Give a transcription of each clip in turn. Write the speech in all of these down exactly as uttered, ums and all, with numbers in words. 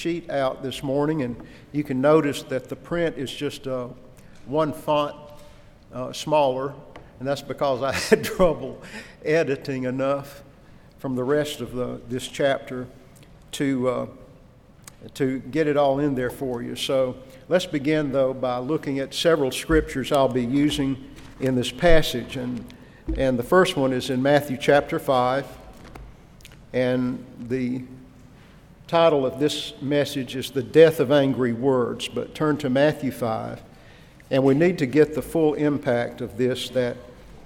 sheet out this morning, and you can notice that the print is just uh, one font uh, smaller, and that's because I had trouble editing enough from the rest of the, this chapter to uh, to get it all in there for you. So let's begin, though, by looking at several scriptures I'll be using in this passage, and and the first one is in Matthew chapter five, and the title of this message is The Death of Angry Words. But turn to Matthew five, and we need to get the full impact of this, that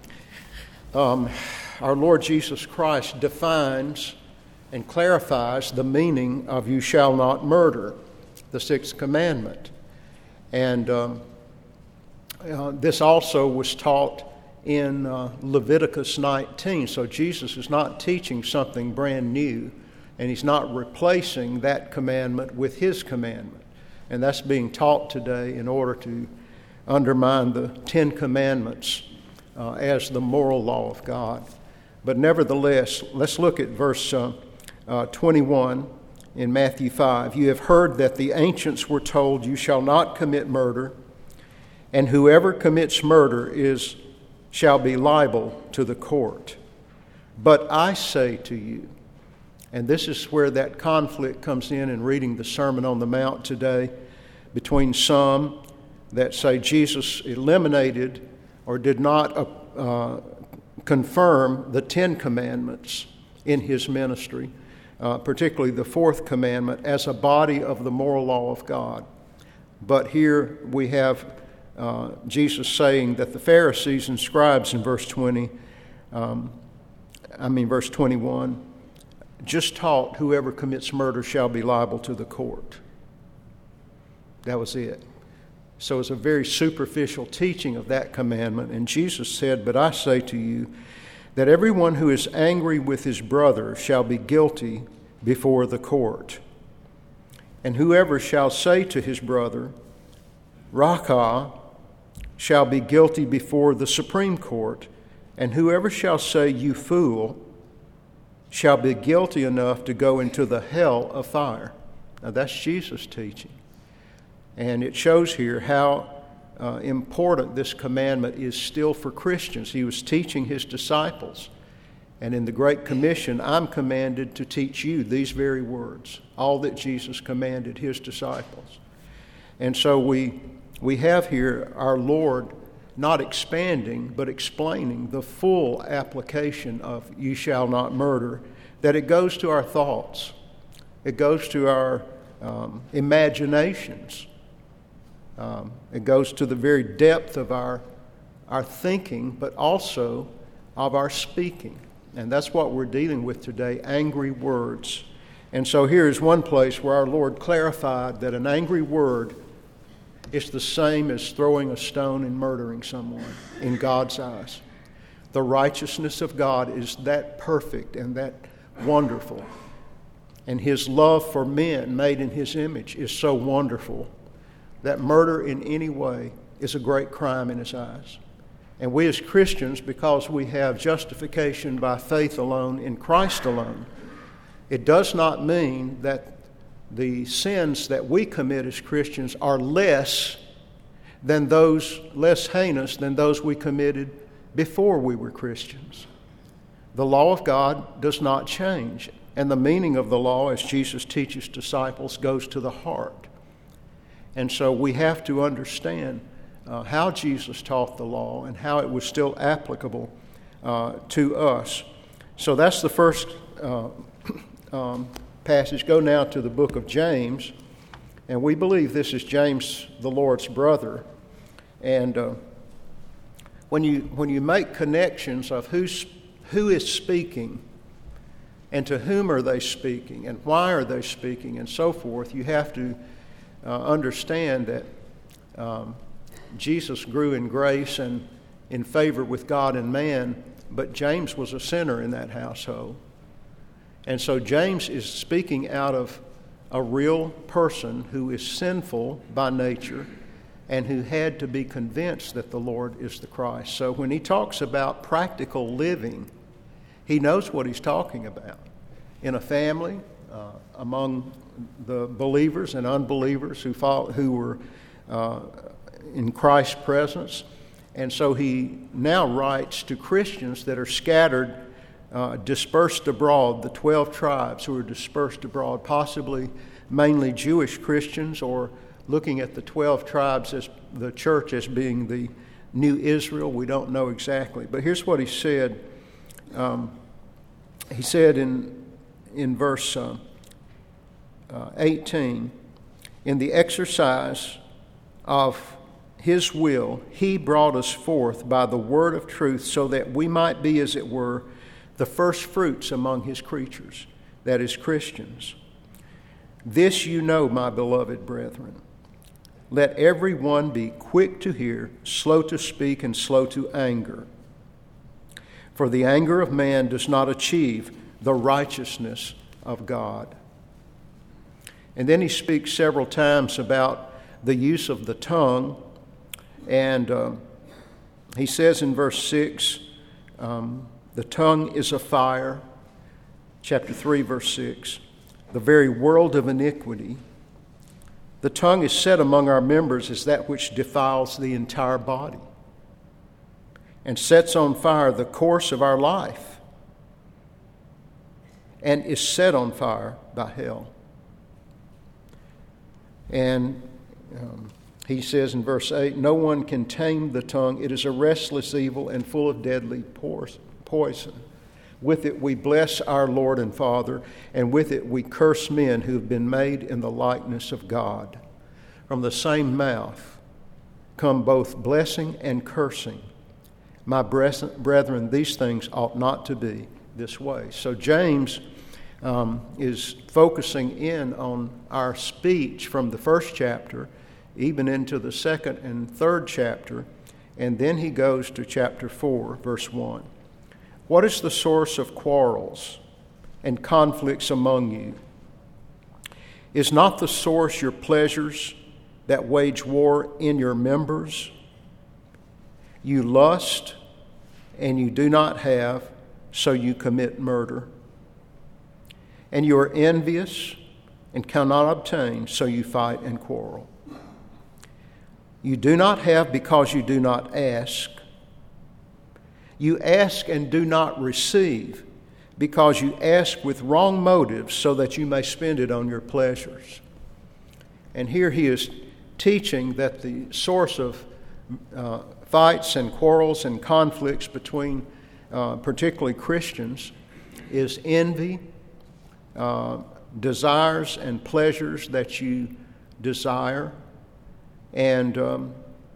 um, our Lord Jesus Christ defines and clarifies the meaning of "you shall not murder," the sixth commandment. And um, uh, this also was taught in uh, Leviticus nineteen. So Jesus is not teaching something brand new, and he's not replacing that commandment with his commandment. And that's being taught today in order to undermine the Ten Commandments uh, as the moral law of God. But nevertheless, let's look at verse uh, uh, twenty-one in Matthew five. "You have heard that the ancients were told, 'You shall not commit murder, and whoever commits murder is shall be liable to the court. But I say to you,'" and this is where that conflict comes in in reading the Sermon on the Mount today, between some that say Jesus eliminated or did not uh, uh, confirm the Ten Commandments in his ministry, uh, particularly the fourth commandment, as a body of the moral law of God. But here we have uh, Jesus saying that the Pharisees and scribes in verse twenty, um, I mean verse twenty-one, just taught whoever commits murder shall be liable to the court. That was it. So it's a very superficial teaching of that commandment. And Jesus said, "But I say to you that everyone who is angry with his brother shall be guilty before the court. And whoever shall say to his brother, 'Raca,' shall be guilty before the Supreme Court. And whoever shall say, 'You fool,' shall be guilty enough to go into the hell of fire." Now that's Jesus' teaching. And it shows here how uh, important this commandment is still for Christians. He was teaching his disciples. And in the Great Commission, I'm commanded to teach you these very words, all that Jesus commanded his disciples. And so we we have here our Lord not expanding, but explaining the full application of "you shall not murder," that it goes to our thoughts. It goes to our um, imaginations. Um, it goes to the very depth of our, our thinking, but also of our speaking. And that's what we're dealing with today, angry words. And so here is one place where our Lord clarified that an angry word is the same as throwing a stone and murdering someone in God's eyes. The righteousness of God is that perfect and that wonderful. And his love for men made in his image is so wonderful that murder in any way is a great crime in his eyes. And we as Christians, because we have justification by faith alone in Christ alone, it does not mean that the sins that we commit as Christians are less than those, less heinous than those we committed before we were Christians. The law of God does not change, and the meaning of the law, as Jesus teaches disciples, goes to the heart. And so we have to understand uh, how Jesus taught the law and how it was still applicable uh, to us. So that's the first uh, um, passage. Go now to the book of James, and we believe this is James, the Lord's brother. And uh, when you when you make connections of who's who is speaking, and to whom are they speaking, and why are they speaking, and so forth, you have to uh, understand that um, Jesus grew in grace and in favor with God and man, but James was a sinner in that household. And so James is speaking out of a real person who is sinful by nature and who had to be convinced that the Lord is the Christ. So when he talks about practical living, he knows what he's talking about. In a family, uh, among the believers and unbelievers who follow, who were uh, in Christ's presence. And so he now writes to Christians that are scattered, uh, dispersed abroad, the twelve tribes who are dispersed abroad, possibly mainly Jewish Christians, or looking at the twelve tribes as the church as being the new Israel. We don't know exactly. But here's what he said. Um, he said in, in verse uh, uh, eighteen, in the exercise of his will, he brought us forth by the word of truth so that we might be, as it were, the first fruits among his creatures, that is, Christians. This you know, my beloved brethren. Let every one be quick to hear, slow to speak, and slow to anger. For the anger of man does not achieve the righteousness of God. And then he speaks several times about the use of the tongue. And uh, he says in verse six, um, the tongue is a fire. Chapter three, verse six, the very world of iniquity. The tongue is set among our members as that which defiles the entire body and sets on fire the course of our life and is set on fire by hell. And um, he says in verse eight, no one can tame the tongue. It is a restless evil and full of deadly poison. With it we bless our Lord and Father, and with it we curse men who have been made in the likeness of God. From the same mouth come both blessing and cursing. My brethren, these things ought not to be this way. So James um, is focusing in on our speech from the first chapter, even into the second and third chapter, and then he goes to chapter four, verse one. What is the source of quarrels and conflicts among you? Is not the source your pleasures that wage war in your members? You lust and you do not have, so you commit murder. And you are envious and cannot obtain, so you fight and quarrel. You do not have because you do not ask. You ask and do not receive because you ask with wrong motives so that you may spend it on your pleasures. And here he is teaching that the source of uh, fights and quarrels and conflicts between uh, particularly Christians is envy, uh, desires and pleasures that you desire, and um,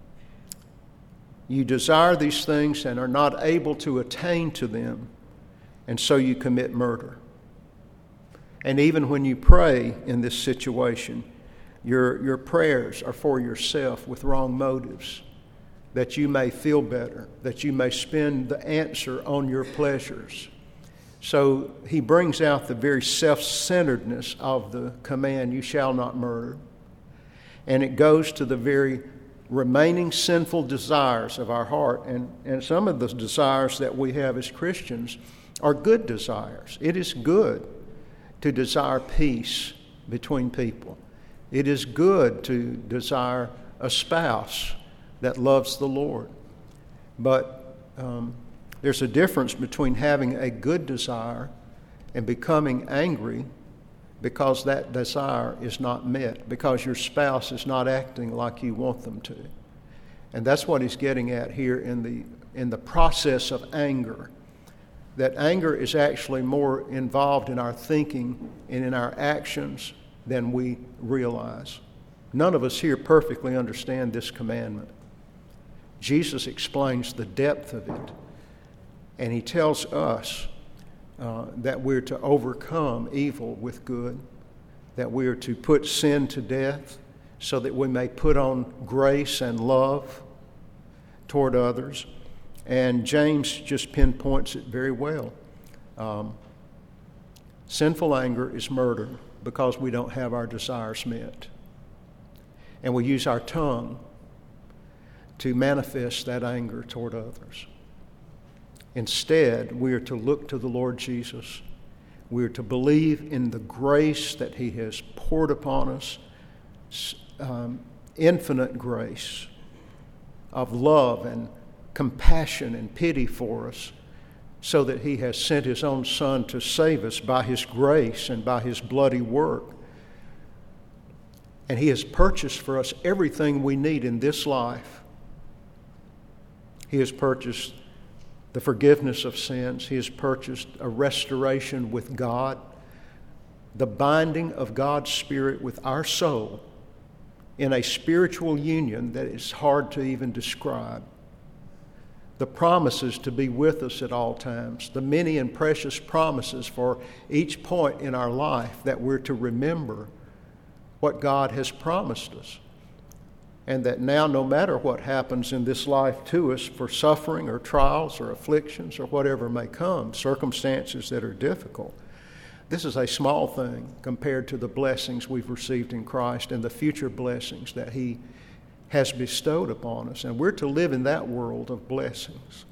you desire these things and are not able to attain to them, and so you commit murder. And even when you pray in this situation, your, your prayers are for yourself with wrong motives, that you may feel better, that you may spend the answer on your pleasures. So he brings out the very self-centeredness of the command, you shall not murder. And it goes to the very remaining sinful desires of our heart. And, and some of the desires that we have as Christians are good desires. It is good to desire peace between people. It is good to desire a spouse that loves the Lord. But um, there's a difference between having a good desire and becoming angry because that desire is not met, because your spouse is not acting like you want them to. And that's what he's getting at here in the in the process of anger. That anger is actually more involved in our thinking and in our actions than we realize. None of us here perfectly understand this commandment. Jesus explains the depth of it, and he tells us uh, that we're to overcome evil with good, that we are to put sin to death so that we may put on grace and love toward others. And James just pinpoints it very well. Um, sinful anger is murder because we don't have our desires met. And we use our tongue to manifest that anger toward others. Instead, we are to look to the Lord Jesus We're to believe in the grace that He has poured upon us, um, infinite grace of love and compassion and pity for us, so that He has sent His own Son to save us by His grace and by His bloody work. And He has purchased for us everything we need in this life. He has purchased the forgiveness of sins. He has purchased a restoration with God, the binding of God's Spirit with our soul in a spiritual union that is hard to even describe. The promises to be with us at all times, the many and precious promises for each point in our life that we're to remember what God has promised us. And that now, no matter what happens in this life to us for suffering or trials or afflictions or whatever may come, circumstances that are difficult, this is a small thing compared to the blessings we've received in Christ and the future blessings that He has bestowed upon us. And we're to live in that world of blessings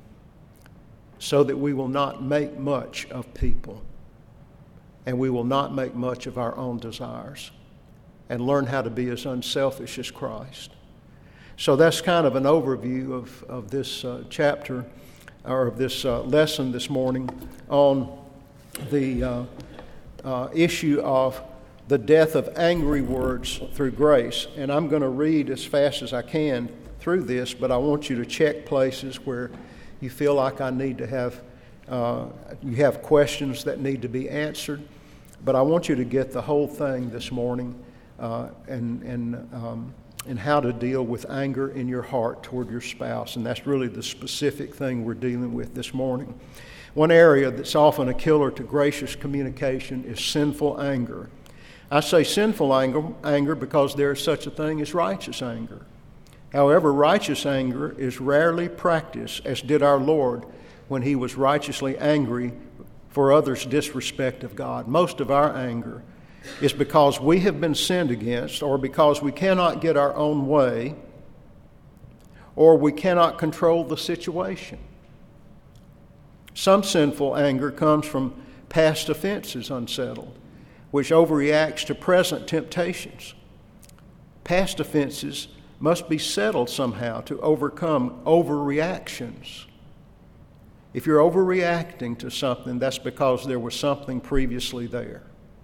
so that we will not make much of people and we will not make much of our own desires, and learn how to be as unselfish as Christ. So that's kind of an overview of, of this uh, chapter, or of this uh, lesson this morning on the uh, uh, issue of the death of angry words through grace. And I'm going to read as fast as I can through this, but I want you to check places where you feel like I need to have, uh, you have questions that need to be answered. But I want you to get the whole thing this morning. Uh, and and um, and how to deal with anger in your heart toward your spouse. And that's really the specific thing we're dealing with this morning. One area that's often a killer to gracious communication is sinful anger. I say sinful anger, anger because there is such a thing as righteous anger. However, righteous anger is rarely practiced, as did our Lord when He was righteously angry for others' disrespect of God. Most of our anger is because we have been sinned against, or because we cannot get our own way, or we cannot control the situation. Some sinful anger comes from past offenses unsettled, which overreacts to present temptations. Past offenses must be settled somehow to overcome overreactions. If you're overreacting to something, that's because there was something previously there.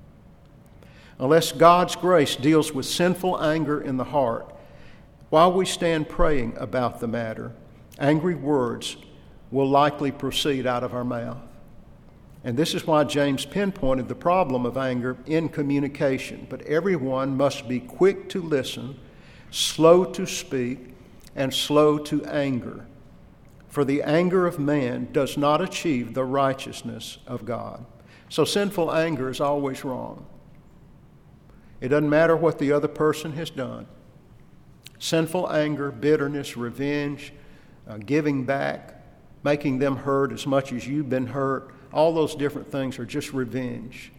Unless God's grace deals with sinful anger in the heart, while we stand praying about the matter, angry words will likely proceed out of our mouth. And this is why James pinpointed the problem of anger in communication. But everyone must be quick to listen, slow to speak, and slow to anger. For the anger of man does not achieve the righteousness of God. So sinful anger is always wrong. It doesn't matter what the other person has done. Sinful anger, bitterness, revenge, uh, giving back, making them hurt as much as you've been hurt, all those different things are just revenge.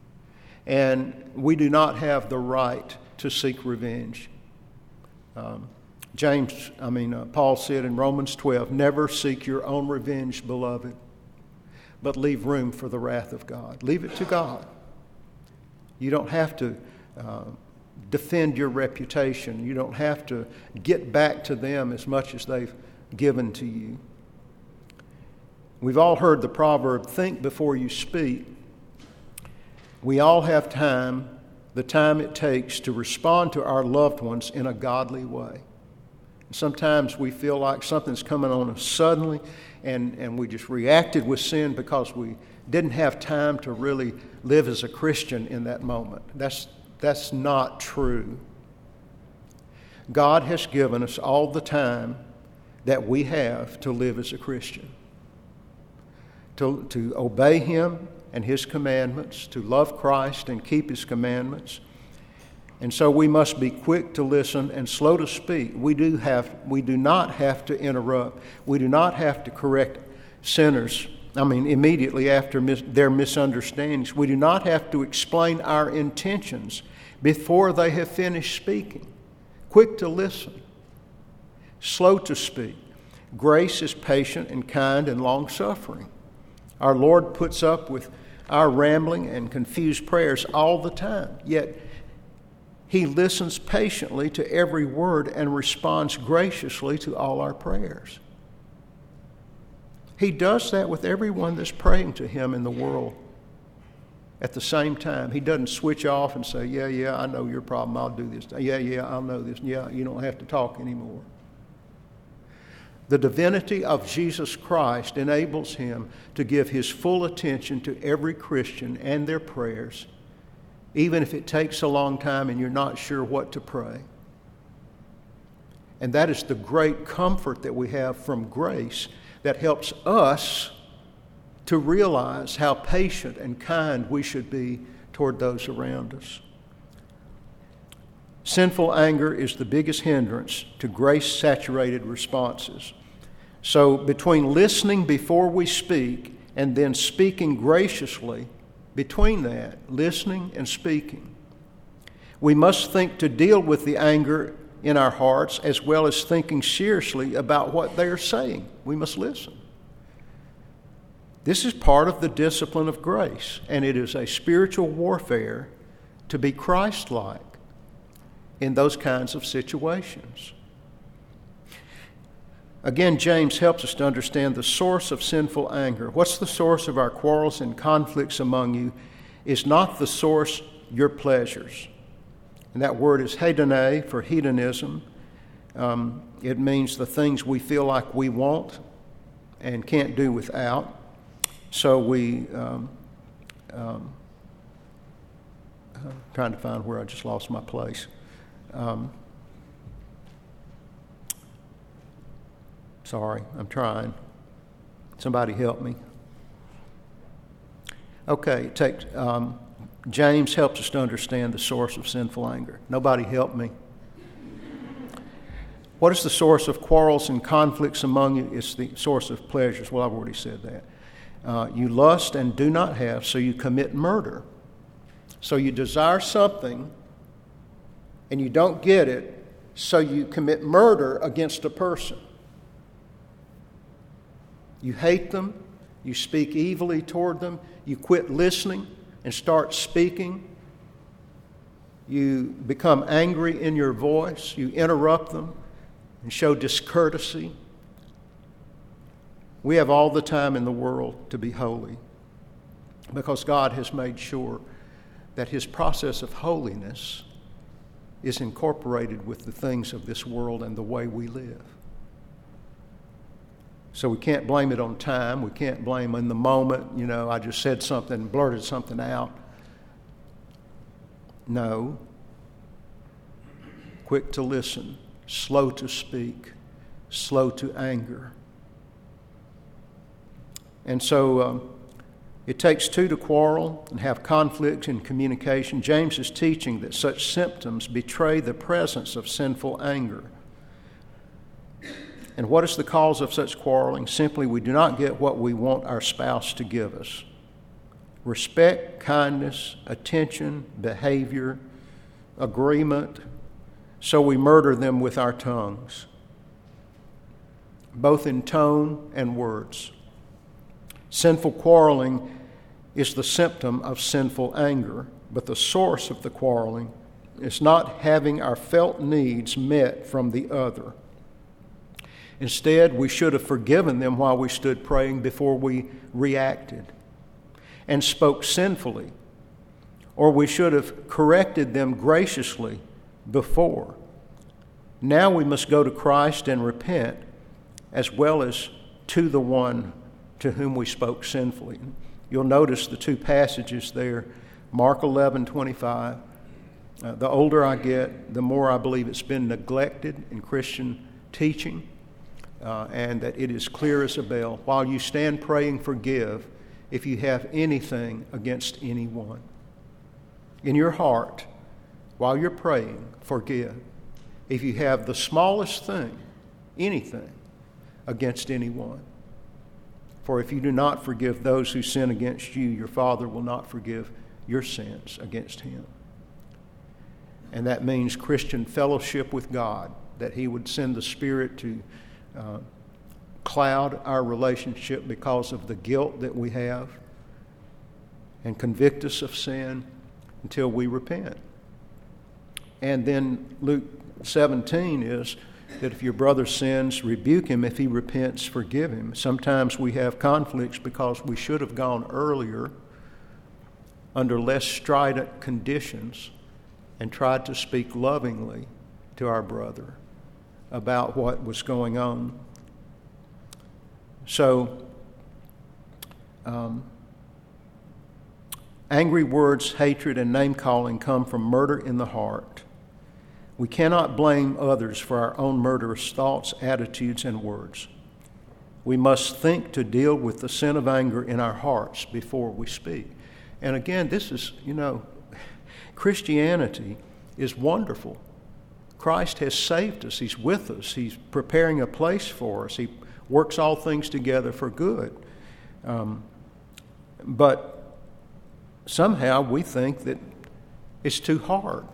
And we do not have the right to seek revenge. Um, James, I mean, uh, Paul said in Romans twelve, never seek your own revenge, beloved, but leave room for the wrath of God. Leave it to God. You don't have to Uh, defend your reputation. You don't have to get back to them as much as they've given to you. We've all heard the proverb, think before you speak. We all have time, the time it takes to respond to our loved ones in a godly way. Sometimes we feel like something's coming on us suddenly, and, and we just reacted with sin because we didn't have time to really live as a Christian in that moment. That's That's not true. God has given us all the time that we have to live as a Christian, to, to obey Him and His commandments, to love Christ and keep His commandments. And so we must be quick to listen and slow to speak. We do have, we do not have to interrupt. We do not have to correct sinners, I mean, immediately after mis- their misunderstandings. We do not have to explain our intentions before they have finished speaking. Quick to listen, slow to speak. Grace is patient and kind and long-suffering. Our Lord puts up with our rambling and confused prayers all the time. Yet He listens patiently to every word and responds graciously to all our prayers. He does that with everyone that's praying to Him in the world at the same time. He doesn't switch off and say, yeah, yeah, I know your problem, I'll do this. Yeah, yeah, I'll know this. Yeah, you don't have to talk anymore. The divinity of Jesus Christ enables Him to give His full attention to every Christian and their prayers, even if it takes a long time and you're not sure what to pray. And that is the great comfort that we have from grace that helps us to realize how patient and kind we should be toward those around us. Sinful anger is the biggest hindrance to grace-saturated responses. So between listening before we speak and then speaking graciously, between that, listening and speaking, we must think to deal with the anger in our hearts as well as thinking seriously about what they are saying. We must listen. This is part of the discipline of grace, and it is a spiritual warfare to be Christ-like in those kinds of situations. Again, James helps us to understand the source of sinful anger. What's the source of our quarrels and conflicts among you is not the source your pleasures. And that word is hedone for hedonism. Um, it means the things we feel like we want and can't do without. So we, um, um, I'm trying to find where I just lost my place. Um, sorry, I'm trying. Somebody help me. Okay, it takes, um, James helps us to understand the source of sinful anger. Nobody help me. What is the source of quarrels and conflicts among you? It's the source of pleasures. Well, I've already said that. Uh, you lust and do not have, so you commit murder. So you desire something and you don't get it, so you commit murder against a person. You hate them, you speak evilly toward them, you quit listening and start speaking. You become angry in your voice, you interrupt them and show discourtesy. We have all the time in the world to be holy because God has made sure that His process of holiness is incorporated with the things of this world and the way we live. So we can't blame it on time. We can't blame in the moment, you know, I just said something, blurted something out. No. Quick to listen, slow to speak, slow to anger. And so um, it takes two to quarrel and have conflict in communication. James is teaching that such symptoms betray the presence of sinful anger. And what is the cause of such quarreling? Simply, we do not get what we want our spouse to give us. Respect, kindness, attention, behavior, agreement. So we murder them with our tongues, both in tone and words. Sinful quarreling is the symptom of sinful anger, but the source of the quarreling is not having our felt needs met from the other. Instead, we should have forgiven them while we stood praying before we reacted and spoke sinfully, or we should have corrected them graciously before. Now we must go to Christ and repent, as well as to the one to whom we spoke sinfully. You'll notice the two passages there, Mark eleven twenty-five. Uh, the older I get, the more I believe it's been neglected in Christian teaching, uh, and that it is clear as a bell. While you stand praying, forgive if you have anything against anyone. In your heart, while you're praying, forgive if you have the smallest thing, anything, against anyone. For if you do not forgive those who sin against you, your Father will not forgive your sins against him. And that means Christian fellowship with God, that he would send the Spirit to uh, cloud our relationship because of the guilt that we have, and convict us of sin until we repent. And then Luke seventeen is that if your brother sins, rebuke him. If he repents, forgive him. Sometimes we have conflicts because we should have gone earlier under less strident conditions and tried to speak lovingly to our brother about what was going on. So, um, angry words, hatred, and name-calling come from murder in the heart. We cannot blame others for our own murderous thoughts, attitudes, and words. We must think to deal with the sin of anger in our hearts before we speak. And again, this is, you know, Christianity is wonderful. Christ has saved us. He's with us. He's preparing a place for us. He works all things together for good. Um, but somehow we think that it's too hard.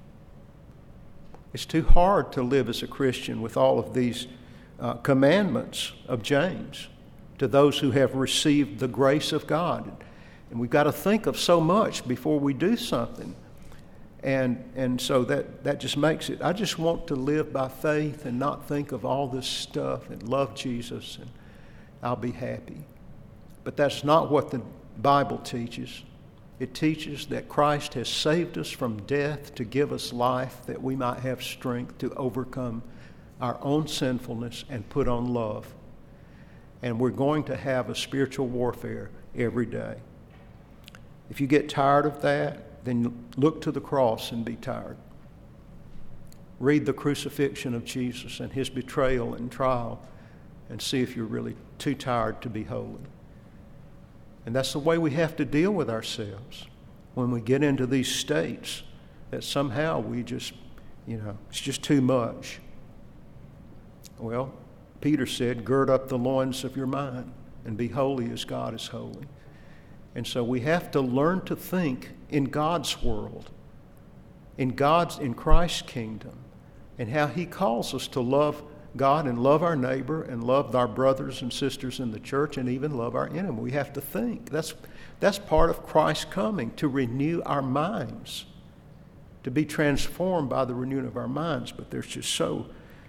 It's too hard to live as a Christian with all of these uh, commandments of James to those who have received the grace of God. And we've got to think of so much before we do something. And and so that, that just makes it, I just want to live by faith and not think of all this stuff and love Jesus and I'll be happy. But that's not what the Bible teaches. It teaches that Christ has saved us from death to give us life, that we might have strength to overcome our own sinfulness and put on love. And we're going to have a spiritual warfare every day. If you get tired of that, then look to the cross and be tired. Read the crucifixion of Jesus and his betrayal and trial and see if you're really too tired to be holy. And that's the way we have to deal with ourselves when we get into these states that somehow we just, you know, it's just too much. Well, Peter said, gird up the loins of your mind and be holy as God is holy. And so we have to learn to think in God's world, in God's, in Christ's kingdom, and how he calls us to love God and love our neighbor and love our brothers and sisters in the church and even love our enemy. We have to think. That's, that's part of Christ's coming, to renew our minds, to be transformed by the renewing of our minds. But there's just so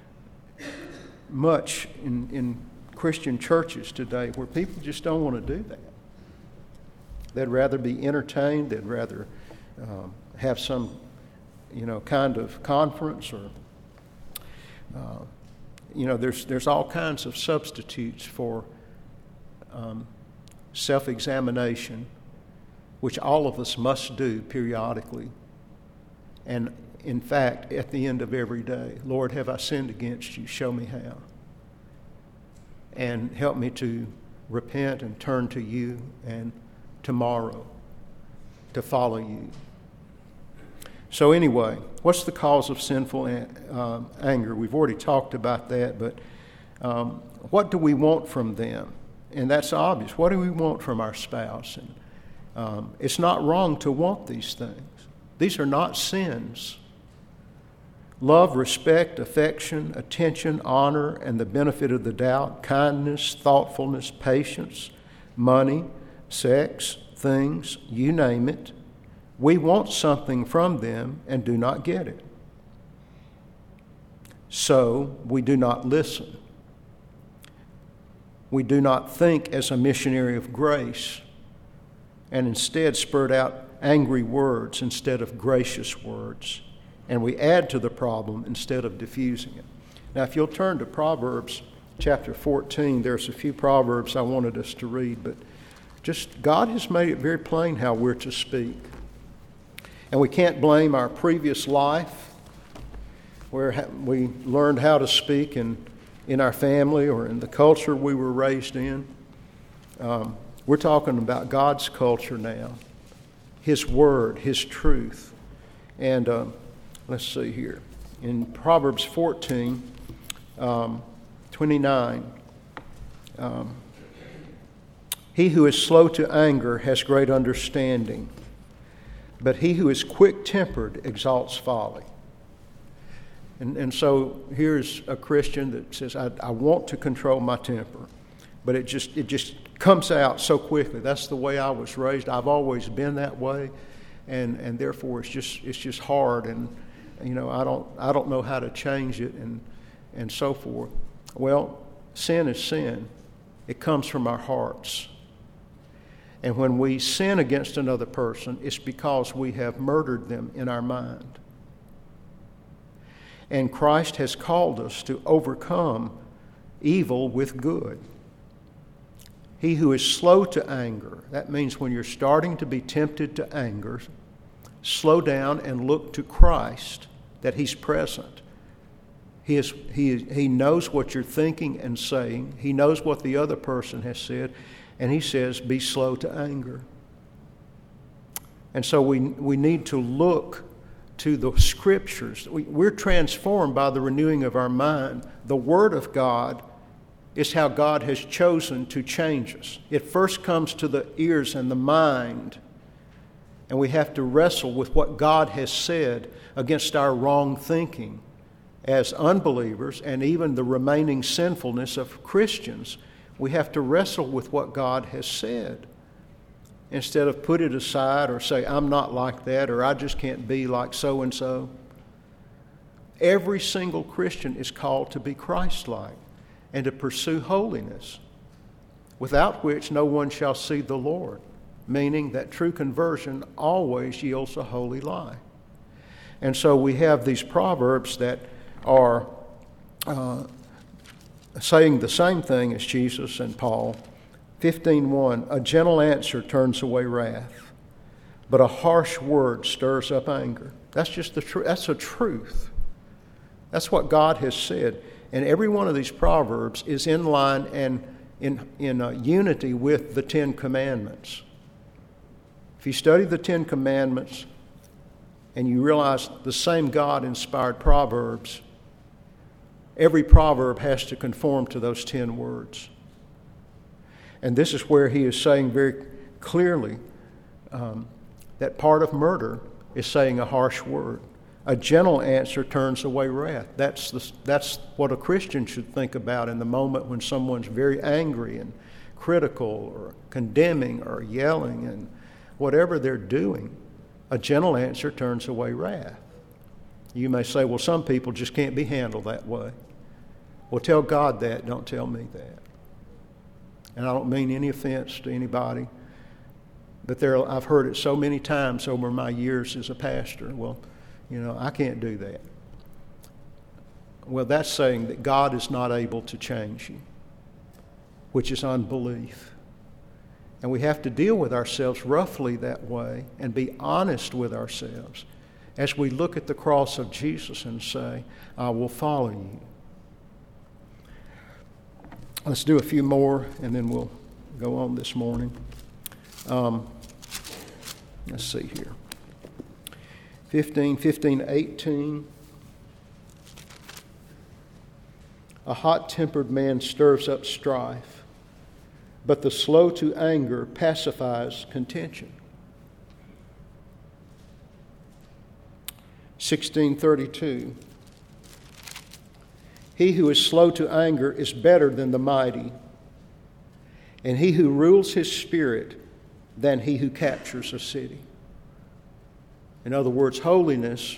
much in, in Christian churches today where people just don't want to do that. They'd rather be entertained. They'd rather um, have some, you know, kind of conference or uh, You know, there's there's all kinds of substitutes for um, self-examination, which all of us must do periodically. And in fact, at the end of every day, Lord, have I sinned against you? Show me how. And help me to repent and turn to you, and tomorrow to follow you. So anyway, what's the cause of sinful uh, anger? We've already talked about that, but um, what do we want from them? And that's obvious. What do we want from our spouse? And um, it's not wrong to want these things. These are not sins. Love, respect, affection, attention, honor, and the benefit of the doubt, kindness, thoughtfulness, patience, money, sex, things, you name it. We want something from them and do not get it. So we do not listen. We do not think as a missionary of grace and instead spurt out angry words instead of gracious words. And we add to the problem instead of diffusing it. Now, if you'll turn to Proverbs chapter fourteen, there's a few Proverbs I wanted us to read, but just God has made it very plain how we're to speak. And we can't blame our previous life where we learned how to speak in, in our family or in the culture we were raised in. Um, we're talking about God's culture now, His Word, His truth. And uh, let's see here. In Proverbs fourteen, um, twenty-nine, um, he who is slow to anger has great understanding, but he who is quick-tempered exalts folly. And, and so here's a Christian that says, I, I want to control my temper, but it just it just comes out so quickly. That's the way I was raised. I've always been that way, and, and therefore it's just it's just hard, and you know I don't I don't know how to change it, and and so forth. Well, sin is sin. It comes from our hearts. And when we sin against another person, it's because we have murdered them in our mind. And Christ has called us to overcome evil with good. He who is slow to anger, that means when you're starting to be tempted to anger, slow down and look to Christ, that He's present. He, is, he, he knows what you're thinking and saying. He knows what the other person has said. And He says, be slow to anger. And so we, we need to look to the Scriptures. We, we're transformed by the renewing of our mind. The Word of God is how God has chosen to change us. It first comes to the ears and the mind, and we have to wrestle with what God has said against our wrong thinking as unbelievers and even the remaining sinfulness of Christians. We have to wrestle with what God has said instead of put it aside or say, I'm not like that, or I just can't be like so-and-so. Every single Christian is called to be Christ-like and to pursue holiness, without which no one shall see the Lord, meaning that true conversion always yields a holy life. And so we have these proverbs that are uh, saying the same thing as Jesus and Paul. fifteen one, a gentle answer turns away wrath, but a harsh word stirs up anger. That's just the truth. That's a truth. That's what God has said. And every one of these proverbs is in line and in, in uh, unity with the Ten Commandments. If you study the Ten Commandments and you realize the same God inspired proverbs, every proverb has to conform to those ten words. And this is where he is saying very clearly um, that part of murder is saying a harsh word. A gentle answer turns away wrath. That's, the, that's what a Christian should think about in the moment when someone's very angry and critical or condemning or yelling and whatever they're doing. A gentle answer turns away wrath. You may say, well, some people just can't be handled that way. Well, tell God that, don't tell me that. And I don't mean any offense to anybody, but there, I've heard it so many times over my years as a pastor. Well, you know, I can't do that. Well, that's saying that God is not able to change you, which is unbelief. And we have to deal with ourselves roughly that way and be honest with ourselves as we look at the cross of Jesus and say, I will follow you. Let's do a few more and then we'll go on this morning. Um, let's see here. fifteen, fifteen, eighteen. A hot-tempered man stirs up strife, but the slow to anger pacifies contention. sixteen thirty-two. He who is slow to anger is better than the mighty, and he who rules his spirit than he who captures a city. In other words, holiness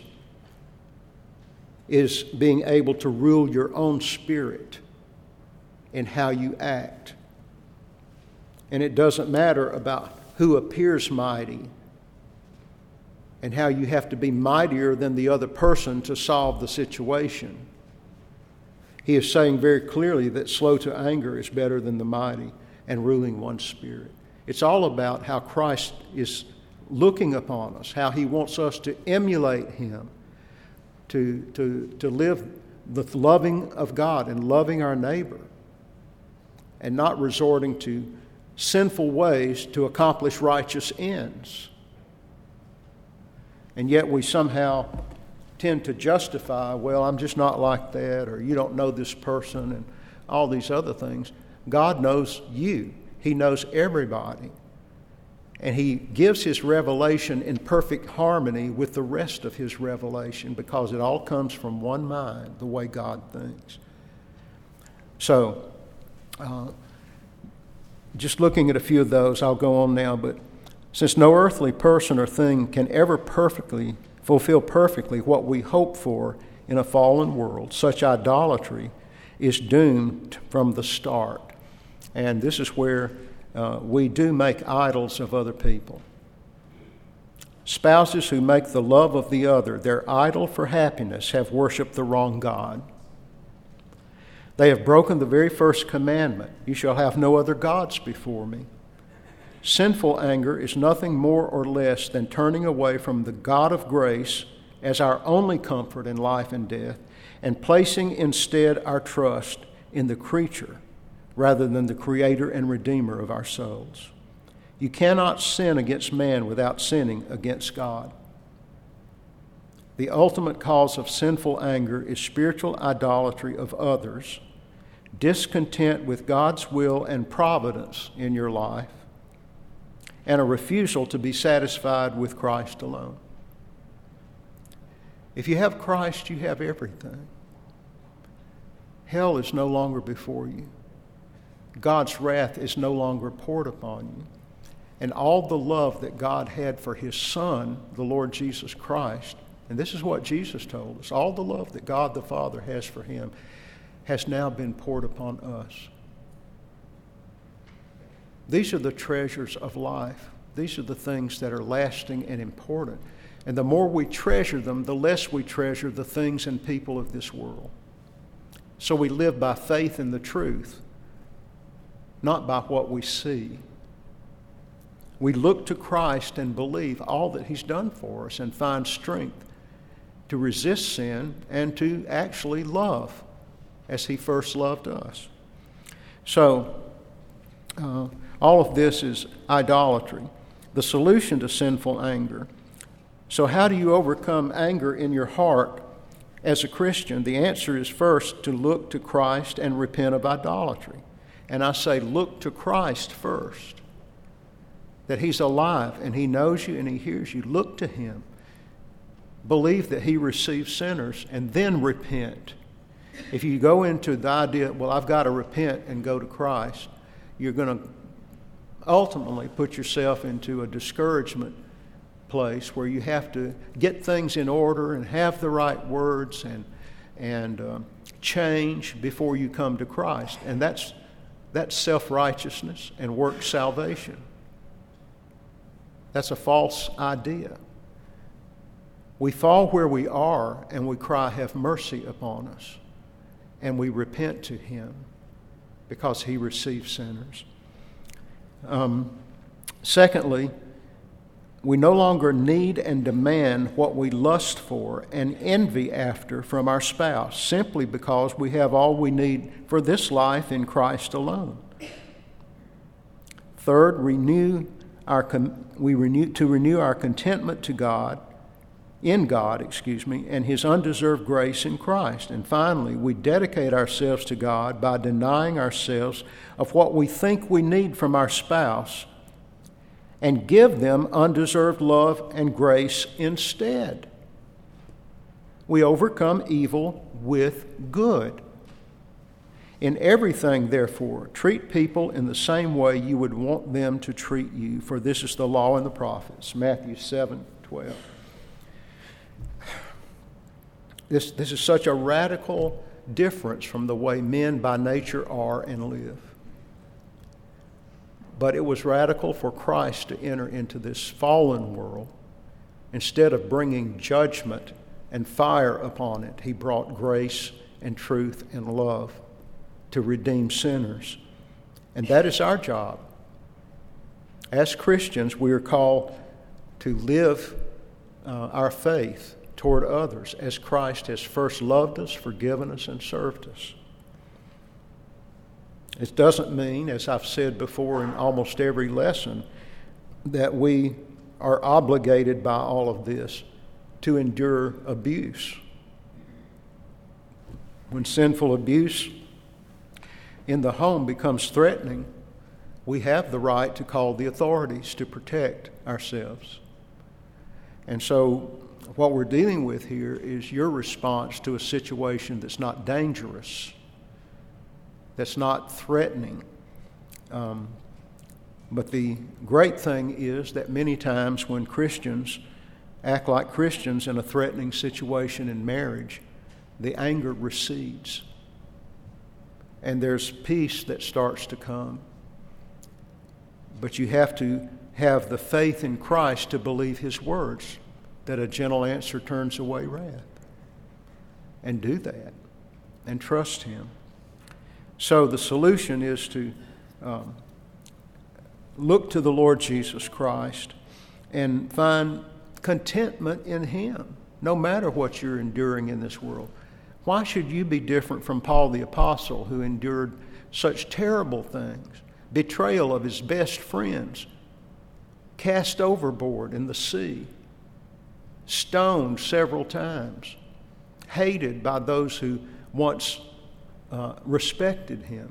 is being able to rule your own spirit in how you act. And it doesn't matter about who appears mighty and how you have to be mightier than the other person to solve the situation. He is saying very clearly that slow to anger is better than the mighty and ruling one's spirit. It's all about how Christ is looking upon us, how he wants us to emulate him, to, to, to live the loving of God and loving our neighbor, and not resorting to sinful ways to accomplish righteous ends. And yet we somehow tend to justify, well, I'm just not like that, or you don't know this person, and all these other things. God knows you. He knows everybody. And he gives his revelation in perfect harmony with the rest of his revelation because it all comes from one mind, the way God thinks. So, uh, just looking at a few of those, I'll go on now, but since no earthly person or thing can ever perfectly fulfill perfectly what we hope for in a fallen world, such idolatry is doomed from the start. And this is where uh, we do make idols of other people. Spouses who make the love of the other their idol for happiness have worshiped the wrong God. They have broken the very first commandment, "You shall have no other gods before me." Sinful anger is nothing more or less than turning away from the God of grace as our only comfort in life and death, and placing instead our trust in the creature rather than the Creator and Redeemer of our souls. You cannot sin against man without sinning against God. The ultimate cause of sinful anger is spiritual idolatry of others, discontent with God's will and providence in your life, and a refusal to be satisfied with Christ alone. If you have Christ, you have everything. Hell is no longer before you. God's wrath is no longer poured upon you. And all the love that God had for His Son, the Lord Jesus Christ, and this is what Jesus told us, all the love that God the Father has for Him has now been poured upon us. These are the treasures of life. These are the things that are lasting and important. And the more we treasure them, the less we treasure the things and people of this world. So we live by faith in the truth, not by what we see. We look to Christ and believe all that He's done for us and find strength to resist sin and to actually love as He first loved us. So, uh, all of this is idolatry, the solution to sinful anger. So how do you overcome anger in your heart as a Christian? The answer is first to look to Christ and repent of idolatry. And I say look to Christ first, that He's alive and He knows you and He hears you. Look to Him. Believe that He receives sinners and then repent. If you go into the idea, well, I've got to repent and go to Christ, you're going to ultimately put yourself into a discouragement place where you have to get things in order and have the right words and and uh, change before you come to Christ. And that's that's self-righteousness and work salvation. That's a false idea. We fall where we are and we cry, "Have mercy upon us." And we repent to Him because He receives sinners. Um, secondly, we no longer need and demand what we lust for and envy after from our spouse, simply because we have all we need for this life in Christ alone. Third, renew our we renew to renew our contentment to God, in God, excuse me, and His undeserved grace in Christ. And finally, we dedicate ourselves to God by denying ourselves of what we think we need from our spouse and give them undeserved love and grace instead. We overcome evil with good. In everything, therefore, treat people in the same way you would want them to treat you, for this is the law and the prophets. Matthew seven twelve. This, this is such a radical difference from the way men by nature are and live. But it was radical for Christ to enter into this fallen world. Instead of bringing judgment and fire upon it, He brought grace and truth and love to redeem sinners. And that is our job. As Christians, we are called to live uh, our faith toward others as Christ has first loved us, forgiven us, and served us. It doesn't mean, as I've said before in almost every lesson, that we are obligated by all of this to endure abuse. When sinful abuse in the home becomes threatening, we have the right to call the authorities to protect ourselves. And so what we're dealing with here is your response to a situation that's not dangerous, that's not threatening, um, But the great thing is that many times when Christians act like Christians in a threatening situation in marriage, the anger recedes. And there's peace that starts to come. But you have to have the faith in Christ to believe His words, that a gentle answer turns away wrath. And do that. And trust Him. So the solution is to um, look to the Lord Jesus Christ and find contentment in Him, no matter what you're enduring in this world. Why should you be different from Paul the Apostle, who endured such terrible things? Betrayal of his best friends, cast overboard in the sea, stoned several times, hated by those who once uh, respected him.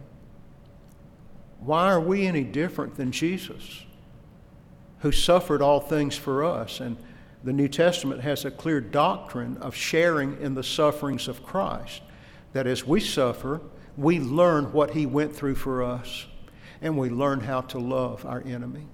Why are we any different than Jesus, who suffered all things for us? And the New Testament has a clear doctrine of sharing in the sufferings of Christ, that as we suffer, we learn what He went through for us, and we learn how to love our enemy.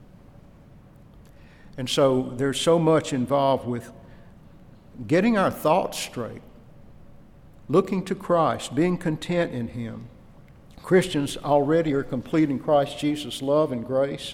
And so there's so much involved with getting our thoughts straight, looking to Christ, being content in Him. Christians already are complete in Christ Jesus' love and grace.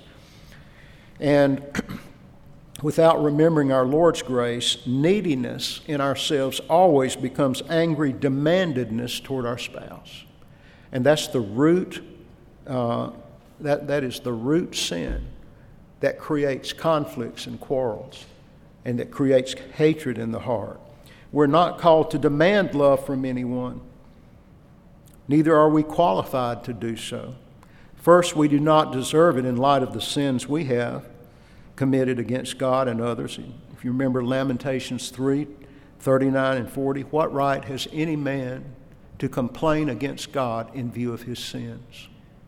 And without remembering our Lord's grace, neediness in ourselves always becomes angry demandedness toward our spouse. And that's the root, uh, that, that is the root sin that creates conflicts and quarrels and that creates hatred in the heart. We're not called to demand love from anyone. Neither are we qualified to do so. First, we do not deserve it in light of the sins we have committed against God and others. If you remember Lamentations three, thirty-nine and forty, what right has any man to complain against God in view of his sins?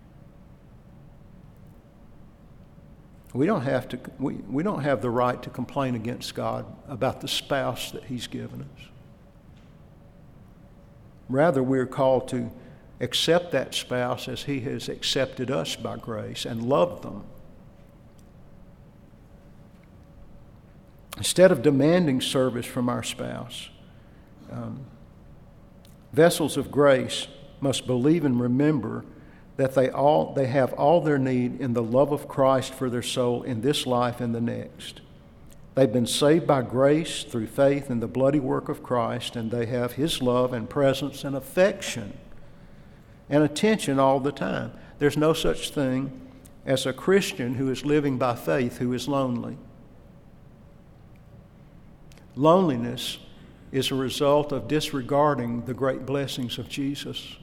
We don't have to, we, we don't have the right to complain against God about the spouse that He's given us. Rather, we're called to accept that spouse as He has accepted us by grace and love them. Instead of demanding service from our spouse, um, vessels of grace must believe and remember that they all they have all their need in the love of Christ for their soul in this life and the next. They've been saved by grace through faith in the bloody work of Christ, and they have His love and presence and affection and attention all the time. There's no such thing as a Christian who is living by faith who is lonely. Loneliness is a result of disregarding the great blessings of Jesus.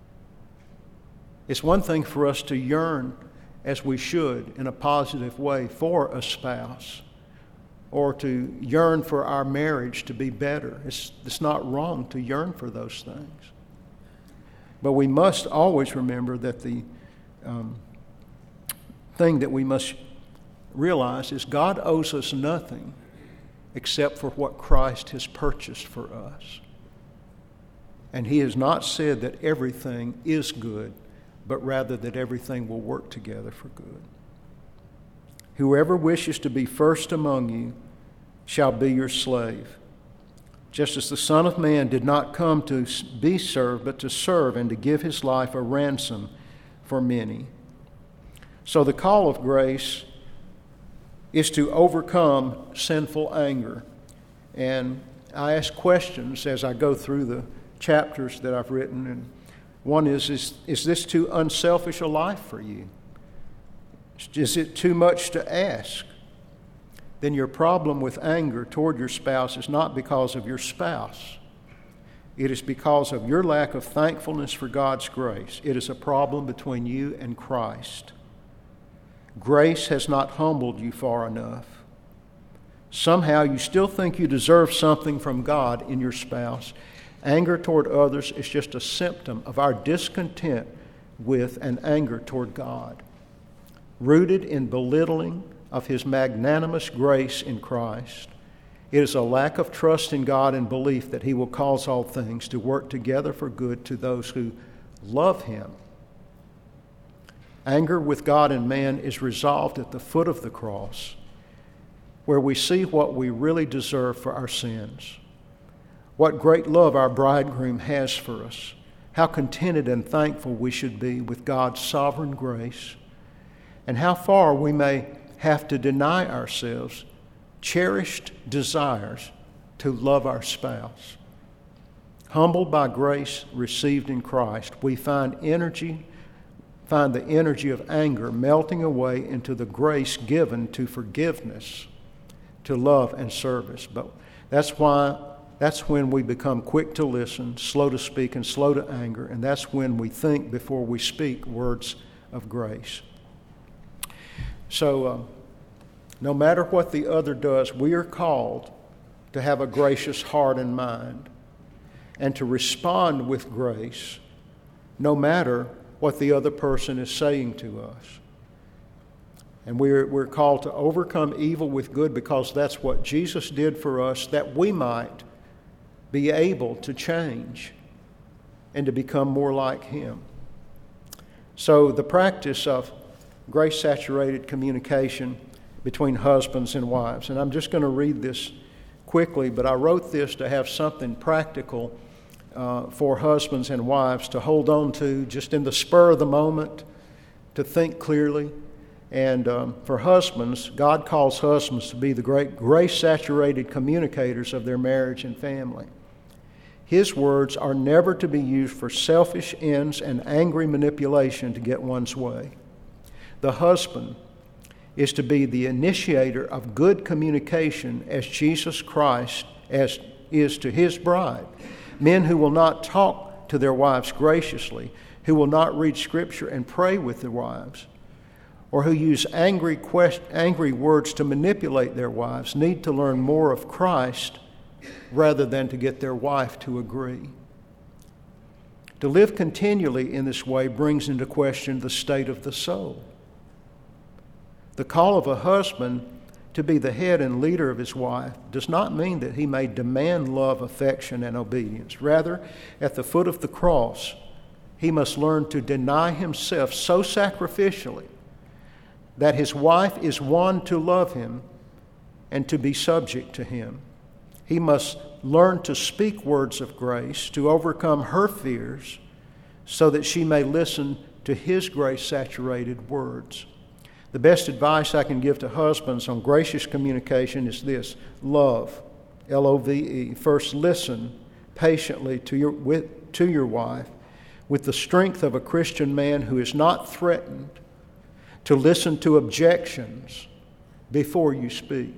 It's one thing for us to yearn, as we should, in a positive way for a spouse, or to yearn for our marriage to be better. It's, it's not wrong to yearn for those things. But we must always remember that the um, thing that we must realize is God owes us nothing except for what Christ has purchased for us. And He has not said that everything is good, but rather that everything will work together for good. Whoever wishes to be first among you shall be your slave, just as the Son of Man did not come to be served, but to serve and to give His life a ransom for many. So the call of grace is to overcome sinful anger. And I ask questions as I go through the chapters that I've written, and one is, is, is this too unselfish a life for you? Is it too much to ask? Then your problem with anger toward your spouse is not because of your spouse. It is because of your lack of thankfulness for God's grace. It is a problem between you and Christ. Grace has not humbled you far enough. Somehow you still think you deserve something from God in your spouse. Anger toward others is just a symptom of our discontent with and anger toward God, rooted in belittling of His magnanimous grace in Christ. It is a lack of trust in God and belief that He will cause all things to work together for good to those who love Him. Anger with God and man is resolved at the foot of the cross, where we see what we really deserve for our sins. What great love our bridegroom has for us. How contented and thankful we should be with God's sovereign grace, and how far we may have to deny ourselves cherished desires to love our spouse. Humbled by grace received in Christ, we find energy, find the energy of anger melting away into the grace given to forgiveness, to love and service. But that's why That's when we become quick to listen, slow to speak, and slow to anger. And that's when we think before we speak words of grace. So uh, no matter what the other does, we are called to have a gracious heart and mind and to respond with grace no matter what the other person is saying to us. And we're, we're called to overcome evil with good because that's what Jesus did for us, that we might be able to change and to become more like Him. So the practice of grace-saturated communication between husbands and wives. And I'm just going to read this quickly, but I wrote this to have something practical uh, for husbands and wives to hold on to just in the spur of the moment, to think clearly. And um, for husbands, God calls husbands to be the great grace-saturated communicators of their marriage and family. His words are never to be used for selfish ends and angry manipulation to get one's way. The husband is to be the initiator of good communication as Jesus Christ as is to His bride. Men who will not talk to their wives graciously, who will not read Scripture and pray with their wives, or who use angry, quest- angry words to manipulate their wives, need to learn more of Christ rather than to get their wife to agree. To live continually in this way brings into question the state of the soul. The call of a husband to be the head and leader of his wife does not mean that he may demand love, affection, and obedience. Rather, at the foot of the cross, he must learn to deny himself so sacrificially that his wife is won to love him and to be subject to him. He must learn to speak words of grace, to overcome her fears, so that she may listen to his grace-saturated words. The best advice I can give to husbands on gracious communication is this: love, L O V E. First, listen patiently to your, with, to your wife with the strength of a Christian man who is not threatened to listen to objections before you speak.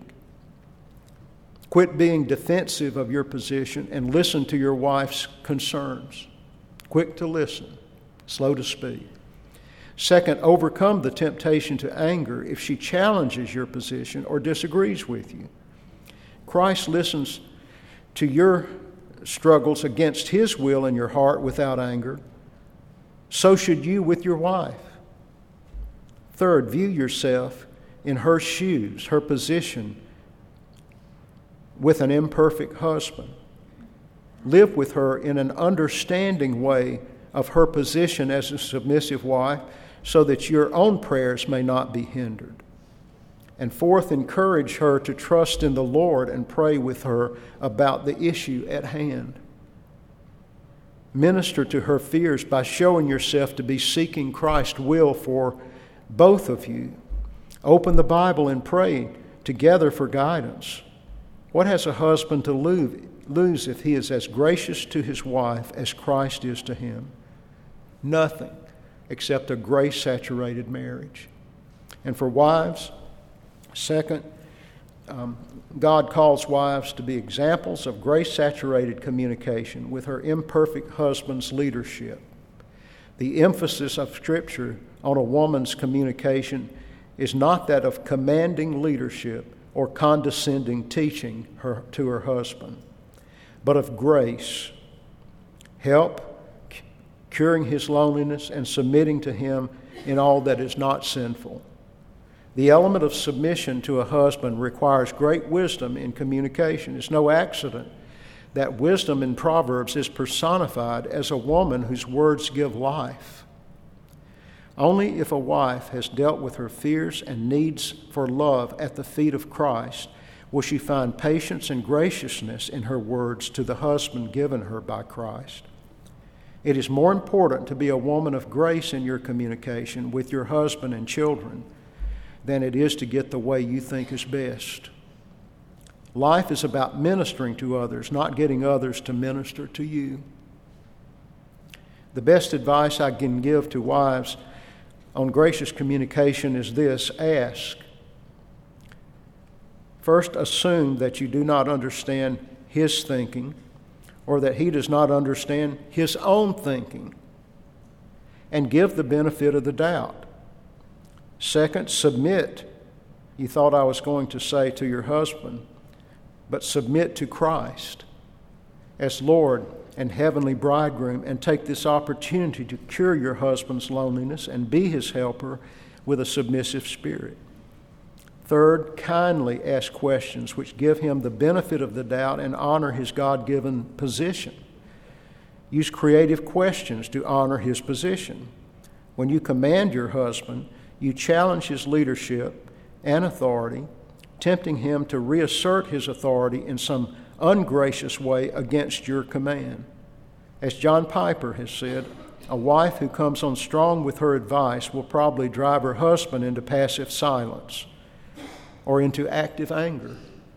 Quit being defensive of your position and listen to your wife's concerns. Quick to listen, slow to speak. Second, overcome the temptation to anger if she challenges your position or disagrees with you. Christ listens to your struggles against His will in your heart without anger. So should you with your wife. Third, view yourself in her shoes, her position with an imperfect husband. Live with her in an understanding way of her position as a submissive wife so that your own prayers may not be hindered. And fourth, encourage her to trust in the Lord and pray with her about the issue at hand. Minister to her fears by showing yourself to be seeking Christ's will for both of you. Open the Bible and pray together for guidance. What has a husband to lose if he is as gracious to his wife as Christ is to him? Nothing except a grace-saturated marriage. And for wives, second, um, God calls wives to be examples of grace-saturated communication with her imperfect husband's leadership. The emphasis of Scripture on a woman's communication is not that of commanding leadership or condescending teaching her to her husband, but of grace, help, curing his loneliness, and submitting to him in all that is not sinful. The element of submission to a husband requires great wisdom in communication. It's no accident that wisdom in Proverbs is personified as a woman whose words give life. Only if a wife has dealt with her fears and needs for love at the feet of Christ will she find patience and graciousness in her words to the husband given her by Christ. It is more important to be a woman of grace in your communication with your husband and children than it is to get the way you think is best. Life is about ministering to others, not getting others to minister to you. The best advice I can give to wives on gracious communication is this: ask. First, assume that you do not understand his thinking or that he does not understand his own thinking, and give the benefit of the doubt. Second, submit. You thought I was going to say to your husband, but submit to Christ as Lord and heavenly bridegroom, and take this opportunity to cure your husband's loneliness and be his helper with a submissive spirit. Third, kindly ask questions which give him the benefit of the doubt and honor his God-given position. Use creative questions to honor his position. When you command your husband, you challenge his leadership and authority, tempting him to reassert his authority in some ungracious way against your command. As John Piper has said, a wife who comes on strong with her advice will probably drive her husband into passive silence or into active anger.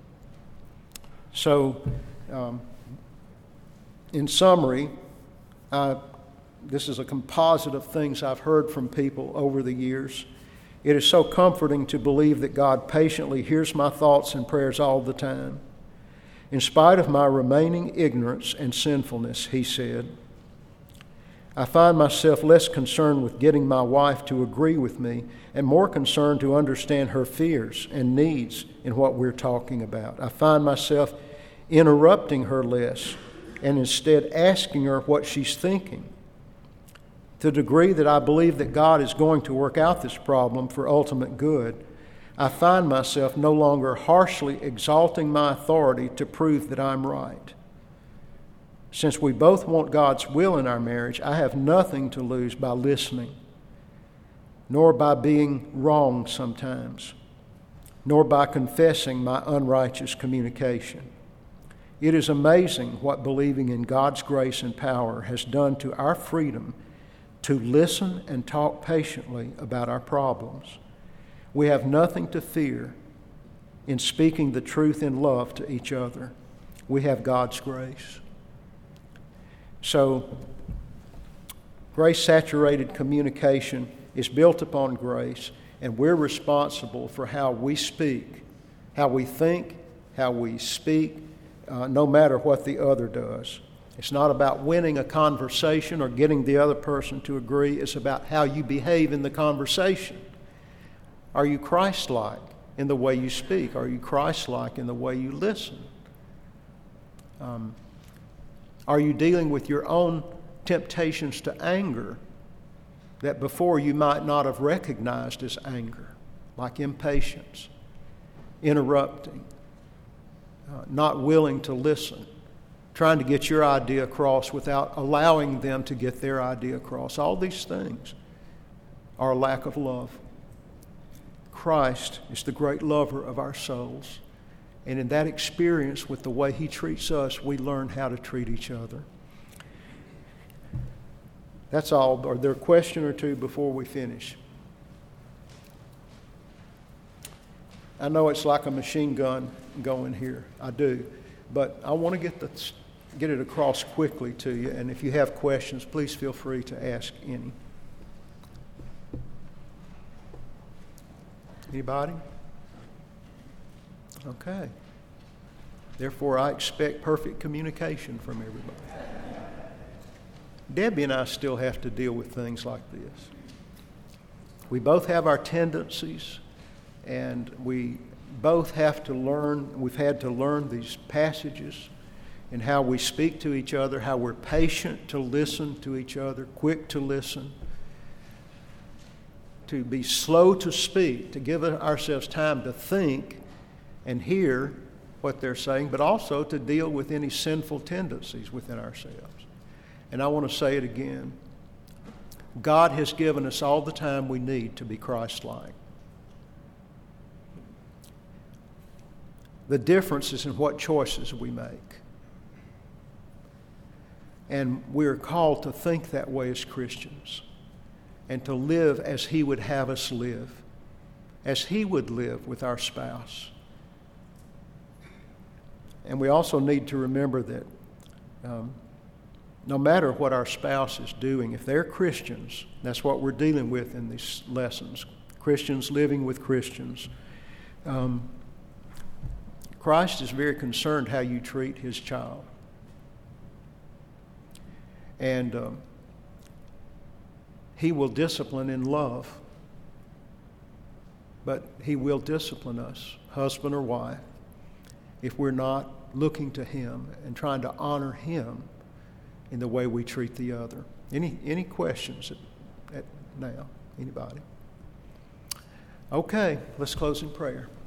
So, um, in summary, uh, this is a composite of things I've heard from people over the years. It is so comforting to believe that God patiently hears my thoughts and prayers all the time. In spite of my remaining ignorance and sinfulness, he said, I find myself less concerned with getting my wife to agree with me and more concerned to understand her fears and needs in what we're talking about. I find myself interrupting her less and instead asking her what she's thinking. To the degree that I believe that God is going to work out this problem for ultimate good, I find myself no longer harshly exalting my authority to prove that I'm right. Since we both want God's will in our marriage, I have nothing to lose by listening, nor by being wrong sometimes, nor by confessing my unrighteous communication. It is amazing what believing in God's grace and power has done to our freedom to listen and talk patiently about our problems. We have nothing to fear in speaking the truth in love to each other. We have God's grace. So, grace-saturated communication is built upon grace, and we're responsible for how we speak, how we think, how we speak, uh, no matter what the other does. It's not about winning a conversation or getting the other person to agree. It's about how you behave in the conversation. Are you Christ-like in the way you speak? Are you Christ-like in the way you listen? Um, are you dealing with your own temptations to anger that before you might not have recognized as anger, like impatience, interrupting, uh, not willing to listen, trying to get your idea across without allowing them to get their idea across? All these things are a lack of love. Christ is the great lover of our souls. And in that experience with the way he treats us, we learn how to treat each other. That's all. Are there a question or two before we finish? I know it's like a machine gun going here. I do. But I want to get the, get it across quickly to you. And if you have questions, please feel free to ask any. Anybody? Okay. Therefore, I expect perfect communication from everybody. Debbie and I still have to deal with things like this. We both have our tendencies, and we both have to learn, we've had to learn these passages and how we speak to each other, how we're patient to listen to each other, quick to listen, to be slow to speak, to give ourselves time to think and hear what they're saying, but also to deal with any sinful tendencies within ourselves. And I want to say it again. God has given us all the time we need to be Christ-like. The difference is in what choices we make. And we're called to think that way as Christians and to live as He would have us live, as He would live with our spouse. And we also need to remember that um, no matter what our spouse is doing, if they're Christians, that's what we're dealing with in these lessons, Christians living with Christians. Um, Christ is very concerned how you treat His child. And um, He will discipline in love, but He will discipline us, husband or wife, if we're not looking to Him and trying to honor Him in the way we treat the other. Any any questions at, at now? Anybody? Okay, let's close in prayer.